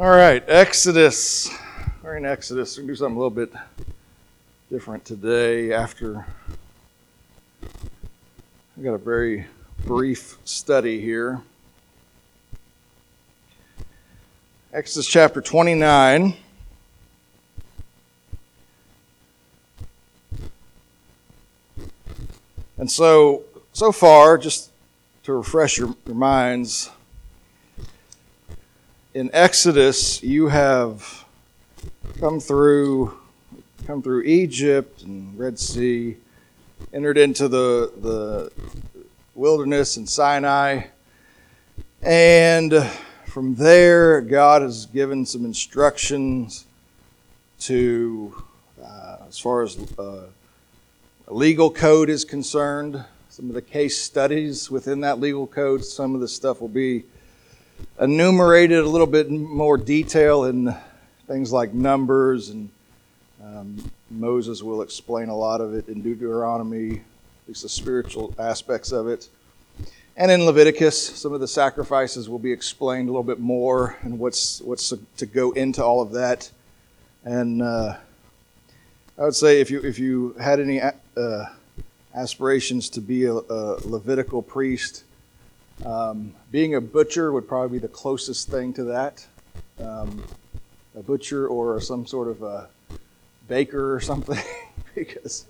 All right, Exodus. We're in Exodus. We're going to do something a little bit different today after I've got a very brief study here. Exodus chapter 29. And so far, just to refresh your minds, in Exodus, you have come through Egypt and Red Sea, entered into the wilderness and Sinai, and from there, God has given some instructions to, as far as a legal code is concerned, some of the case studies within that legal code, some of the stuff will be enumerated a little bit more detail in things like Numbers, and Moses will explain a lot of it in Deuteronomy, at least the spiritual aspects of it. And in Leviticus, some of the sacrifices will be explained a little bit more and what's to go into all of that. And I would say if you had any aspirations to be a Levitical priest, being a butcher would probably be the closest thing to that. A butcher or some sort of a baker or something, because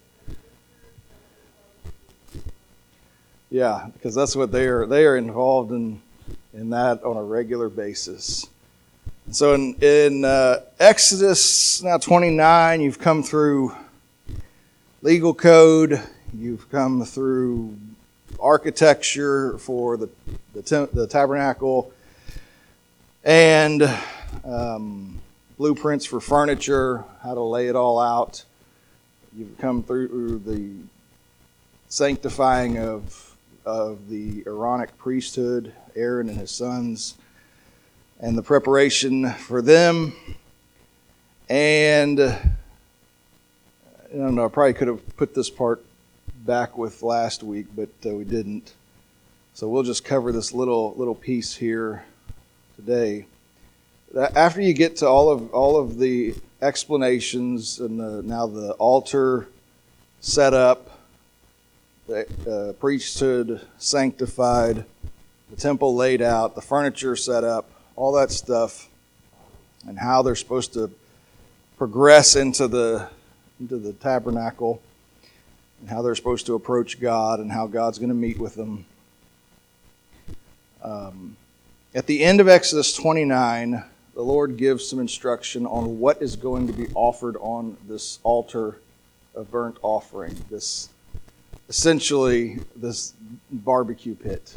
that's what they are involved in that on a regular basis. And so in Exodus now 29, you've come through legal code, you've come through architecture for the tabernacle, and blueprints for furniture, how to lay it all out. You've come through the sanctifying of the Aaronic priesthood, Aaron and his sons, and the preparation for them. And I don't know, I probably could have put this part back with last week, but we didn't. So we'll just cover this little piece here today. After you get to all of the explanations and now the altar set up, the priesthood sanctified, the temple laid out, the furniture set up, all that stuff, and how they're supposed to progress into the tabernacle, and how they're supposed to approach God, and how God's going to meet with them. At the end of Exodus 29, the Lord gives some instruction on what is going to be offered on this altar of burnt offering, essentially this barbecue pit.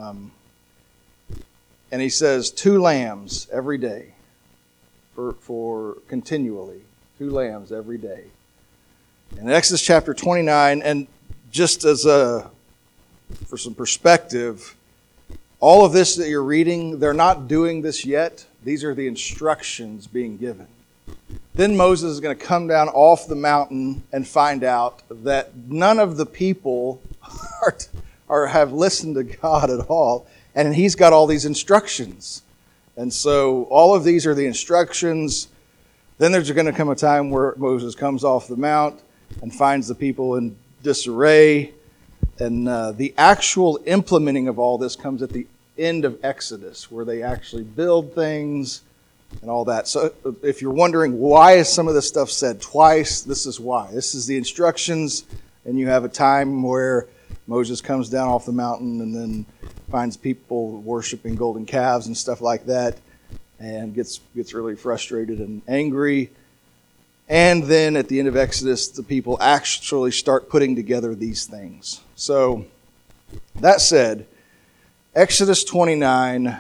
And he says 2 lambs every day for continually, 2 lambs every day. In Exodus chapter 29, and just for some perspective, all of this that you're reading, they're not doing this yet. These are the instructions being given. Then Moses is going to come down off the mountain and find out that none of the people have listened to God at all, and he's got all these instructions. And so all of these are the instructions. Then there's going to come a time where Moses comes off the mount and finds the people in disarray. And the actual implementing of all this comes at the end of Exodus, where they actually build things and all that. So if you're wondering why is some of this stuff said twice, this is why. This is the instructions, and you have a time where Moses comes down off the mountain and then finds people worshiping golden calves and stuff like that, and gets really frustrated and angry. And then at the end of Exodus, the people actually start putting together these things. So that said, Exodus 29,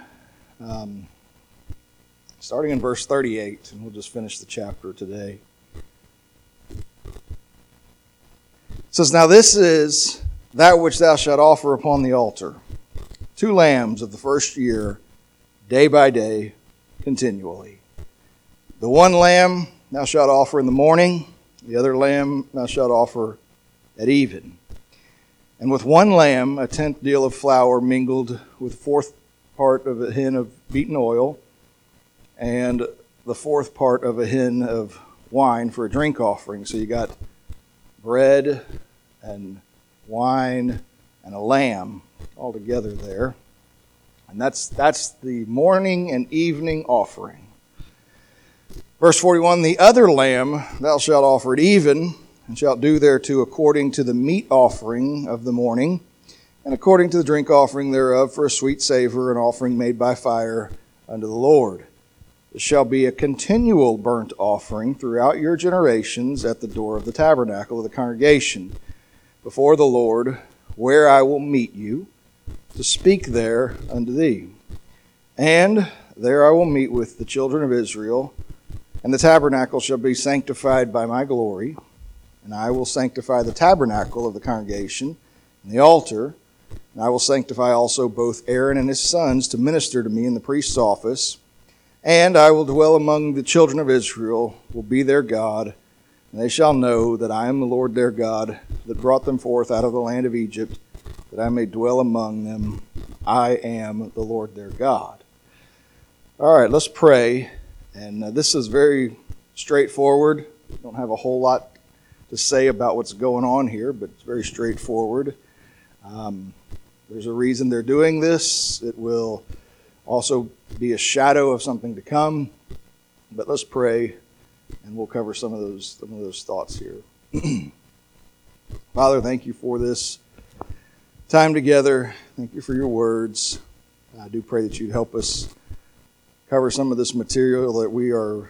starting in verse 38, and we'll just finish the chapter today. It says, "Now this is that which thou shalt offer upon the altar, 2 lambs of the first year, day by day, continually. The one lamb thou shalt offer in the morning, the other lamb thou shalt offer at even. And with 1 lamb, a 10th deal of flour mingled with 1/4 part of a hin of beaten oil, and the fourth part of a hin of wine for a drink offering. So you got bread and wine and a lamb all together there. And that's the morning and evening offering. Verse 41, the other lamb thou shalt offer at even, and shalt do thereto according to the meat offering of the morning, and according to the drink offering thereof for a sweet savor, an offering made by fire unto the Lord. It shall be a continual burnt offering throughout your generations at the door of the tabernacle of the congregation, before the Lord, where I will meet you, to speak there unto thee. And there I will meet with the children of Israel, and the tabernacle shall be sanctified by my glory, and I will sanctify the tabernacle of the congregation, and the altar, and I will sanctify also both Aaron and his sons to minister to me in the priest's office. And I will dwell among the children of Israel, will be their God, and they shall know that I am the Lord their God, that brought them forth out of the land of Egypt, that I may dwell among them. I am the Lord their God. All right, let's pray. And this is very straightforward. We don't have a whole lot to say about what's going on here, but it's very straightforward. There's a reason they're doing this. It will also be a shadow of something to come. But let's pray, and we'll cover some of those thoughts here. Father, thank you for this time together. Thank you for your words. I do pray that you'd help us cover some of this material that we are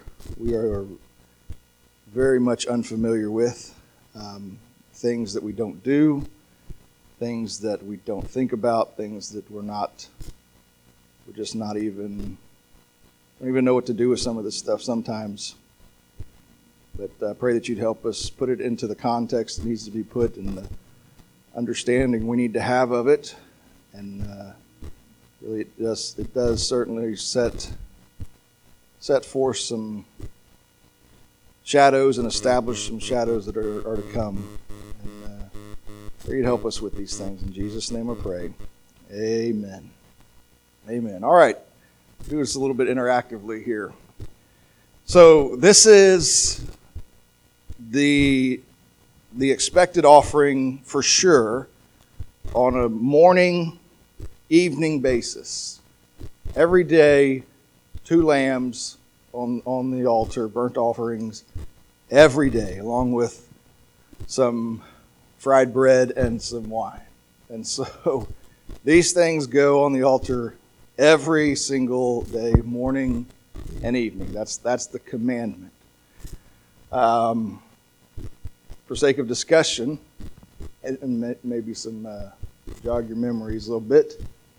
very much unfamiliar with. Things that we don't do, things that we don't think about, things that we're just not even, don't even know what to do with some of this stuff sometimes. But I pray that you'd help us put it into the context it needs to be put and the understanding we need to have of it. And really it does certainly set forth some shadows and establish some shadows that are to come. And pray you'd help us with these things. In Jesus' name I pray. Amen. Amen. All right. Do this a little bit interactively here. So this is the expected offering for sure on a morning, evening basis. Every day, 2 lambs on the altar, burnt offerings, every day, along with some fried bread and some wine. And so these things go on the altar every single day, morning and evening. That's the commandment. For sake of discussion, and maybe some jog your memories a little bit,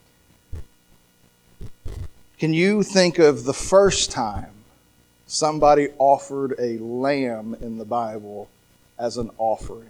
can you think of the first time somebody offered a lamb in the Bible as an offering?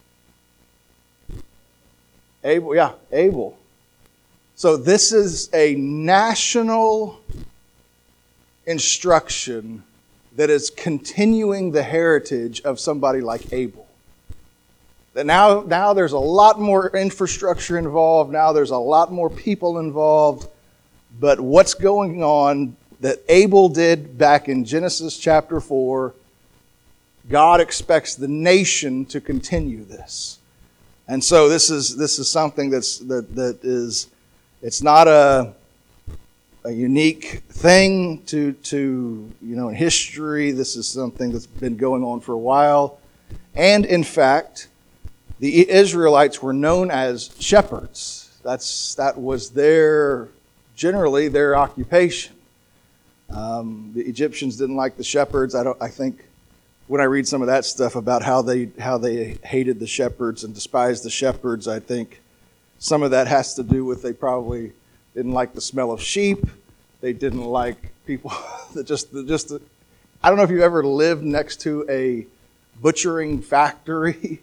Abel, yeah, Abel. So this is a national instruction that is continuing the heritage of somebody like Abel. That now there's a lot more infrastructure involved. Now there's a lot more people involved. But what's going on that Abel did back in Genesis chapter 4, God expects the nation to continue this. And so this is something that is it's not a unique thing to in history. This is something that's been going on for a while. And in fact, the Israelites were known as shepherds. That was generally their occupation. The Egyptians didn't like the shepherds. I think when I read some of that stuff about how they hated the shepherds and despised the shepherds, I think some of that has to do with they probably didn't like the smell of sheep. They didn't like people that I don't know if you've ever lived next to a butchering factory,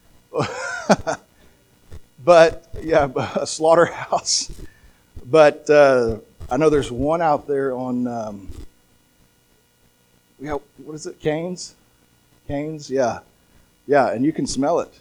but yeah, a slaughterhouse. But I know there's one out there on what is it? Canes, yeah, and you can smell it.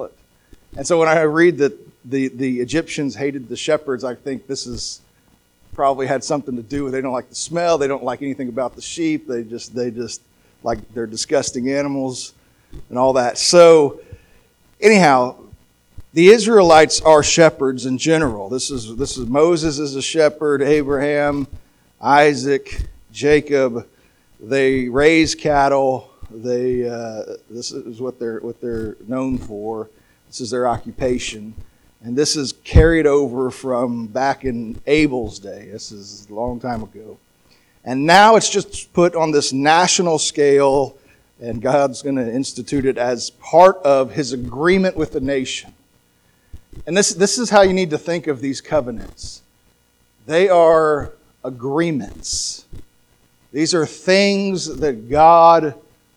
And so when I read that the Egyptians hated the shepherds, I think this is probably had something to do with it. They don't like the smell. They don't like anything about the sheep. They just like they're disgusting animals and all that. So anyhow, the Israelites are shepherds in general. This is Moses is a shepherd, Abraham, Isaac, Jacob. They raise cattle. This is what they're known for. This is their occupation. And this is carried over from back in Abel's day. This is a long time ago. And now it's just put on this national scale, and God's going to institute it as part of His agreement with the nation. And this is how you need to think of these covenants. They are agreements. These are things that God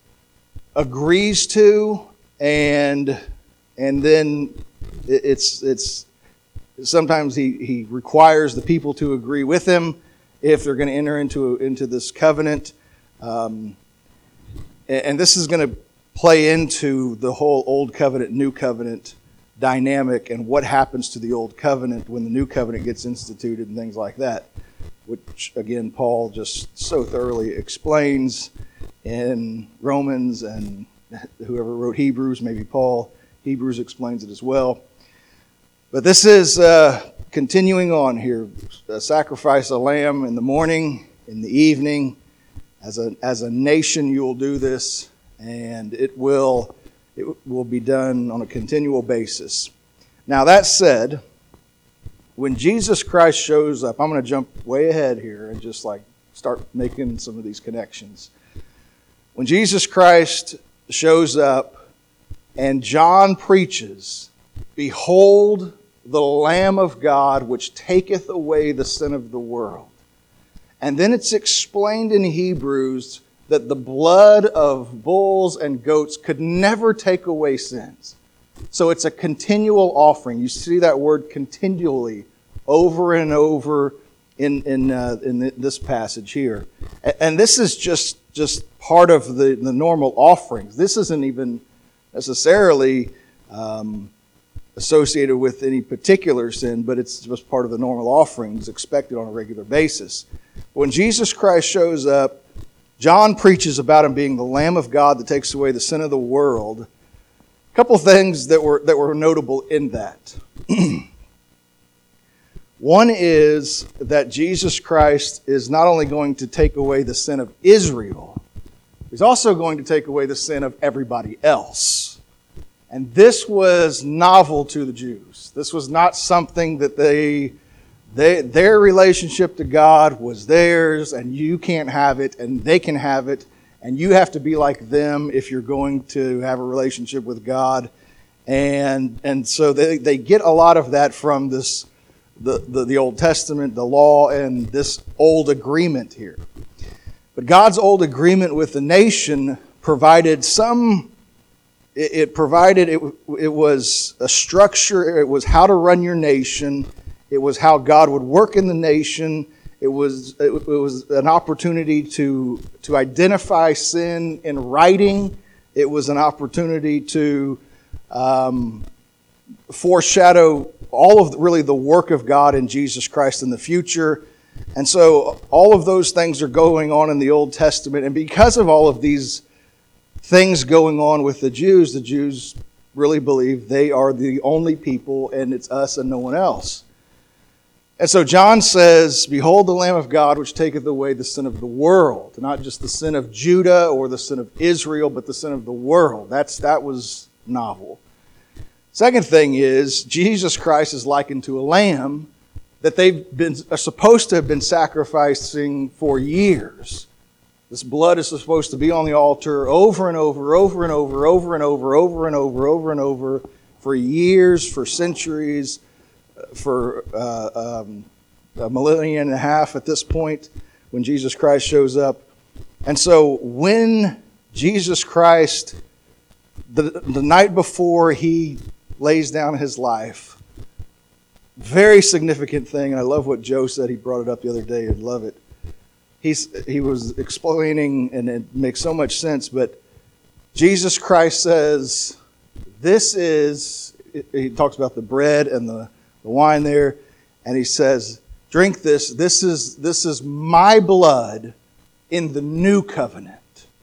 agrees to, and then it's sometimes he requires the people to agree with him if they're going to enter into this covenant. And this is going to play into the whole Old Covenant, New Covenant dynamic and what happens to the Old Covenant when the New Covenant gets instituted and things like that, which, again, Paul just so thoroughly explains in Romans, and whoever wrote Hebrews, maybe Paul, Hebrews explains it as well. But this is continuing on here. Sacrifice a lamb in the morning, in the evening. As a nation, you will do this, and it will be done on a continual basis. Now, that said, when Jesus Christ shows up, I'm going to jump way ahead here and just start making some of these connections. When Jesus Christ shows up and John preaches, "Behold the Lamb of God, which taketh away the sin of the world." And then it's explained in Hebrews that the blood of bulls and goats could never take away sins. So it's a continual offering. You see that word continually over and over in this passage here. And this is just part of the normal offerings. This isn't even necessarily associated with any particular sin, but it's just part of the normal offerings expected on a regular basis. When Jesus Christ shows up, John preaches about Him being the Lamb of God that takes away the sin of the world. A couple things that were notable in that. One is that Jesus Christ is not only going to take away the sin of Israel, He's also going to take away the sin of everybody else. And this was novel to the Jews. This was not something that their relationship to God was theirs, and you can't have it, and they can have it, and you have to be like them if you're going to have a relationship with God. And so they get a lot of that from this the Old Testament, the law, and this old agreement here. But God's old agreement with the nation provided some. It was a structure. It was how to run your nation. It was how God would work in the nation. It was an opportunity to identify sin in writing. It was an opportunity to foreshadow all of really the work of God in Jesus Christ in the future. And so all of those things are going on in the Old Testament. And because of all of these things going on with the Jews really believe they are the only people, and it's us and no one else. And so John says, "Behold the Lamb of God, which taketh away the sin of the world." Not just the sin of Judah or the sin of Israel, but the sin of the world. That was novel. Second thing is, Jesus Christ is likened to a lamb that are supposed to have been sacrificing for years. This blood is supposed to be on the altar over and over, over and over, over and over, over and over, over and over, for years, for centuries, for a millennium and a half at this point when Jesus Christ shows up. And so when Jesus Christ, the night before He lays down His life, very significant thing, and I love what Joe said. He brought it up the other day. I love it. He was explaining, and it makes so much sense, but Jesus Christ says, he talks about the bread and the wine there, and He says, drink this. This is my blood in the new covenant.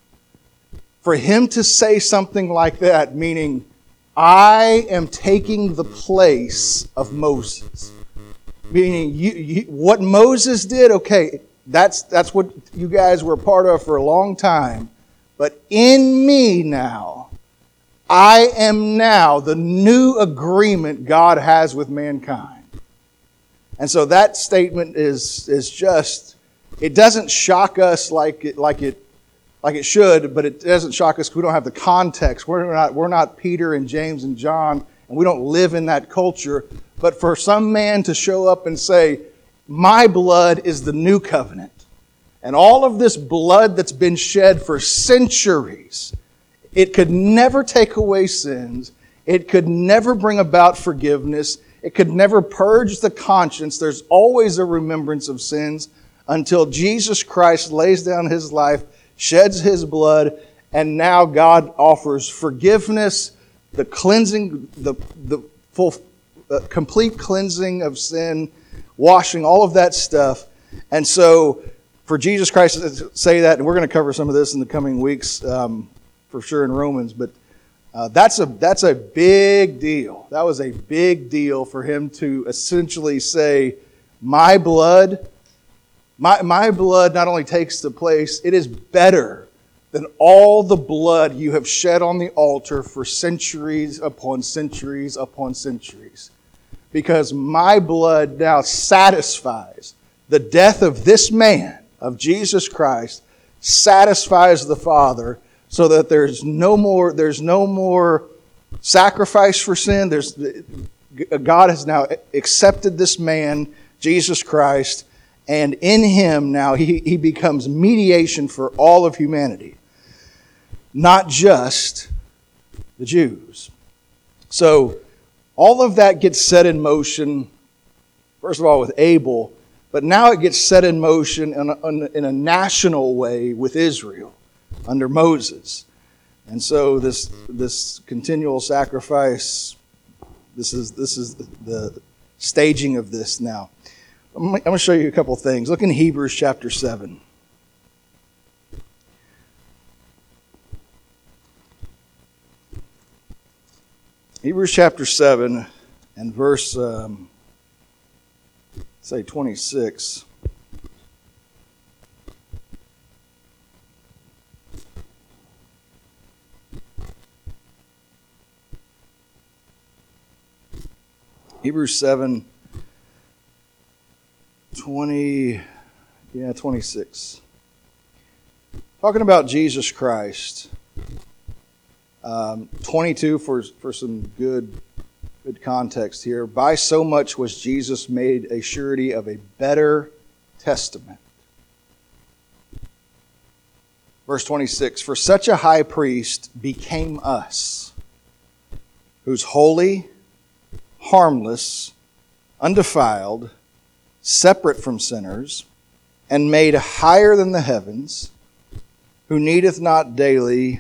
For him to say something like that, meaning, I am taking the place of Moses. Meaning, what Moses did, okay, that's what you guys were a part of for a long time. But in me now, I am now the new agreement God has with mankind. And so that statement is just, it doesn't shock us like it should, but it doesn't shock us because we don't have the context. We're not Peter and James and John, and we don't live in that culture. But for some man to show up and say, my blood is the new covenant, and all of this blood that's been shed for centuries, it could never take away sins. It could never bring about forgiveness. It could never purge the conscience. There's always a remembrance of sins until Jesus Christ lays down his life, sheds his blood, and now God offers forgiveness, the cleansing, the full, complete cleansing of sin, washing, all of that stuff. And so for Jesus Christ to say that, and we're going to cover some of this in the coming weeks for sure in Romans, but that's a big deal. That was a big deal for him to essentially say, my blood not only takes the place, it is better than all the blood you have shed on the altar for centuries upon centuries upon centuries. Because my blood now satisfies the death of this man, of Jesus Christ, satisfies the Father, so that there's no more sacrifice for sin. God has now accepted this man, Jesus Christ, and in him now he becomes mediation for all of humanity, not just the Jews. So all of that gets set in motion, first of all with Abel, but now it gets set in motion in a national way with Israel under Moses. And so this continual sacrifice, this is the staging of this now. I'm going to show you a couple things. Look in Hebrews chapter 7. Hebrews chapter 7 and verse, say 26. Hebrews 7, 26. Talking about Jesus Christ. 22 for some good context here. By so much was Jesus made a surety of a better testament. Verse 26, for such a high priest became us, who's holy, harmless, undefiled, separate from sinners, and made higher than the heavens, who needeth not daily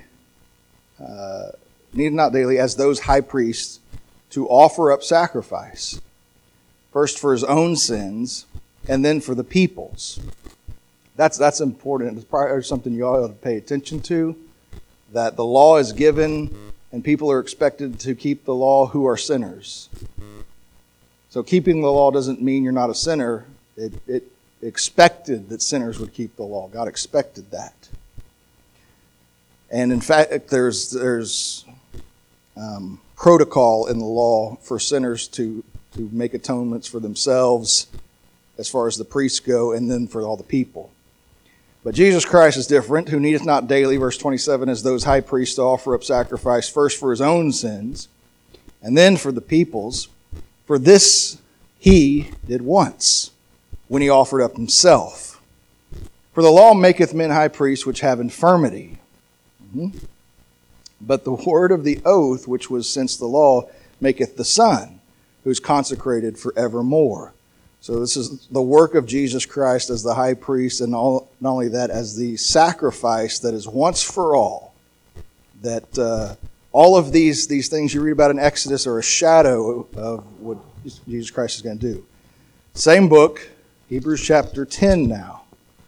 as those high priests to offer up sacrifice, first for his own sins, and then for the people's. That's important. It's probably something you ought to pay attention to, that the law is given and people are expected to keep the law who are sinners. So keeping the law doesn't mean you're not a sinner. It expected that sinners would keep the law. God expected that. And in fact, there's protocol in the law for sinners to make atonements for themselves as far as the priests go, and then for all the people. But Jesus Christ is different, who needeth not daily, verse 27, as those high priests to offer up sacrifice, first for his own sins, and then for the people's. For this he did once, when he offered up himself. For the law maketh men high priests which have infirmity. But the word of the oath, which was since the law, maketh the Son, who is consecrated for evermore. So this is the work of Jesus Christ as the high priest, and not only that, as the sacrifice that is once for all. That all of these things you read about in Exodus are a shadow of what Jesus Christ is going to do. Same book, Hebrews chapter 10 now.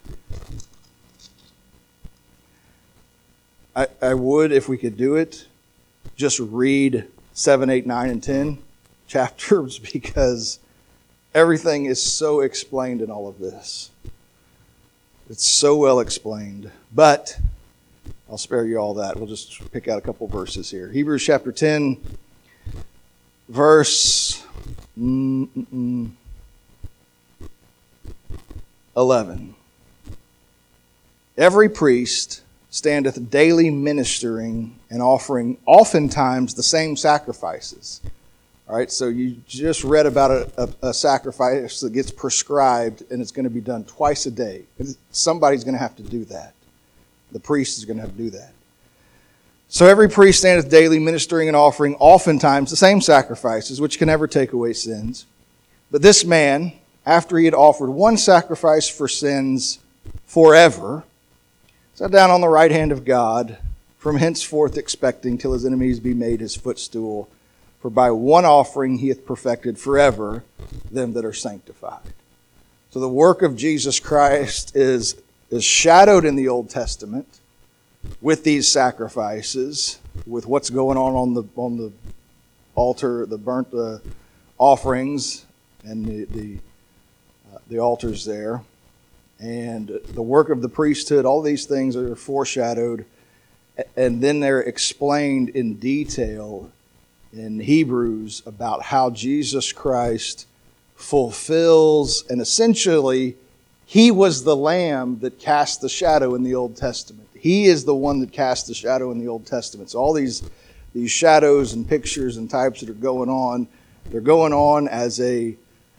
I would, if we could do it, just read 7, 8, 9, and 10 chapters because everything is so explained in all of this. It's so well explained. But I'll spare you all that. We'll just pick out a couple verses here. Hebrews chapter 10, verse 11. Every priest standeth daily ministering and offering oftentimes the same sacrifices. All right, so you just read about a sacrifice that gets prescribed and it's going to be done twice a day. Somebody's going to have to do that. The priest is going to have to do that. So every priest standeth daily ministering and offering oftentimes the same sacrifices, which can never take away sins. But this man, after he had offered one sacrifice for sins forever, sat down on the right hand of God, from henceforth expecting till his enemies be made his footstool. For by one offering he hath perfected forever them that are sanctified. So the work of Jesus Christ is shadowed in the Old Testament with these sacrifices, with what's going on the altar, the burnt offerings, and the altars there. And the work of the priesthood, all these things are foreshadowed, and then they're explained in detail in Hebrews about how Jesus Christ fulfills, and essentially, he was the lamb that cast the shadow in the Old Testament. He is the one that cast the shadow in the Old Testament. So all these shadows and pictures and types that are going on, they're going on as a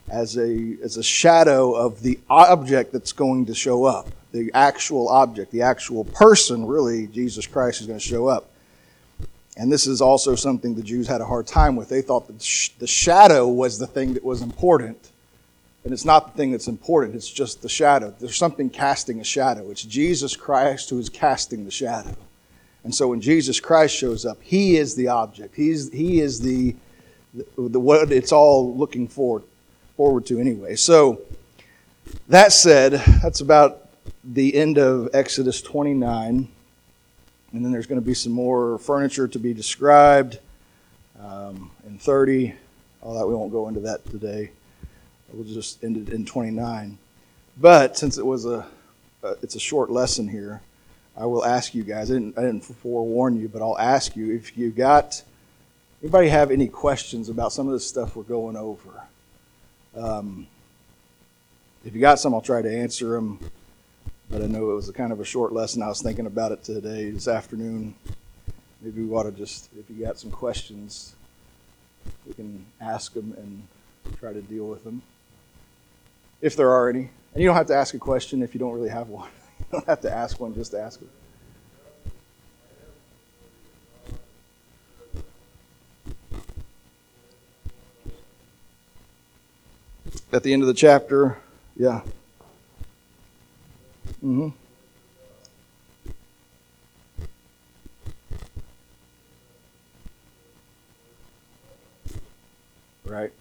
shadow of the object that's going to show up. The actual object, the actual person, really, Jesus Christ is going to show up. And this is also something the Jews had a hard time with. They thought that the shadow was the thing that was important. And it's not the thing that's important, it's just the shadow. There's something casting a shadow. It's Jesus Christ who is casting the shadow. And so when Jesus Christ shows up, he is the object. He is the what it's all looking forward to anyway. So that said, that's about the end of Exodus 29. And then there's going to be some more furniture to be described in 30. All that, we won't go into that today. We'll just end it in 29. But since it's a short lesson here, I will ask you guys. I didn't forewarn you, but I'll ask you if you got anybody have any questions about some of the stuff we're going over. If you got some, I'll try to answer them. But I know it was a kind of a short lesson. I was thinking about it today, this afternoon. Maybe we ought to just, if you got some questions, we can ask them and try to deal with them, if there are any. And you don't have to ask a question if you don't really have one. You don't have to ask one, just ask it. At the end of the chapter, yeah. Mm-hmm. Right.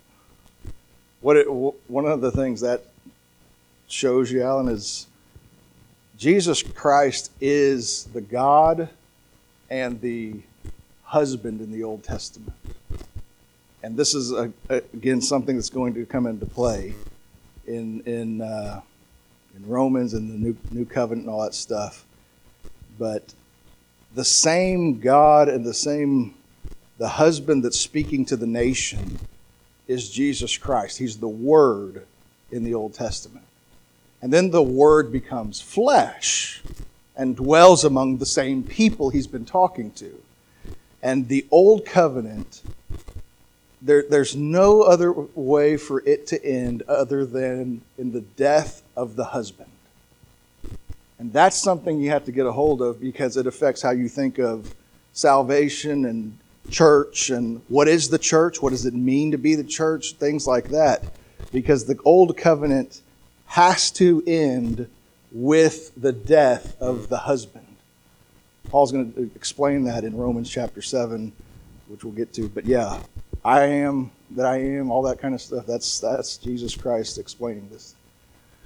One of the things that shows you, Alan, is Jesus Christ is the God and the husband in the Old Testament. And this is, again, something that's going to come into play in Romans and the New Covenant and all that stuff. But the same God and the husband that's speaking to the nation is Jesus Christ. He's the Word in the Old Testament. And then the Word becomes flesh and dwells among the same people he's been talking to. And the Old Covenant, there's no other way for it to end other than in the death of the husband. And that's something you have to get a hold of because it affects how you think of salvation and church and what is the church, what does it mean to be the church, things like that. Because the Old Covenant has to end with the death of the husband. Paul's going to explain that in Romans chapter 7, which we'll get to. But yeah, I am that I am, all that kind of stuff. That's Jesus Christ explaining this.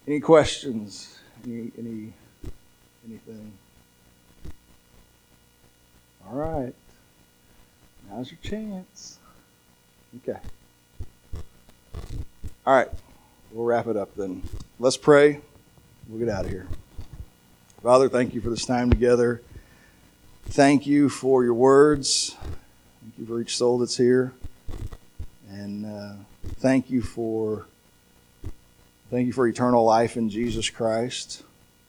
Any questions? Anything? All right. Now's your chance. Okay. All right. We'll wrap it up then. Let's pray. We'll get out of here. Father, thank you for this time together. Thank you for your words. Thank you for each soul that's here. And thank you for eternal life in Jesus Christ.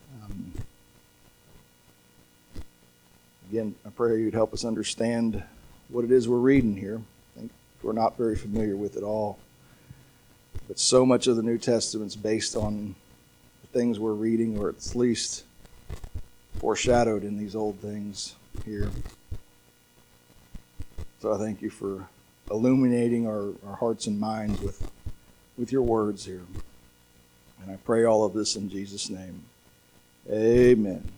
Again, I pray you'd help us understand what it is we're reading here. I think we're not very familiar with it all. But so much of the New Testament's based on the things we're reading, or at least foreshadowed in these old things here. So I thank you for illuminating our hearts and minds with your words here. And I pray all of this in Jesus' name. Amen.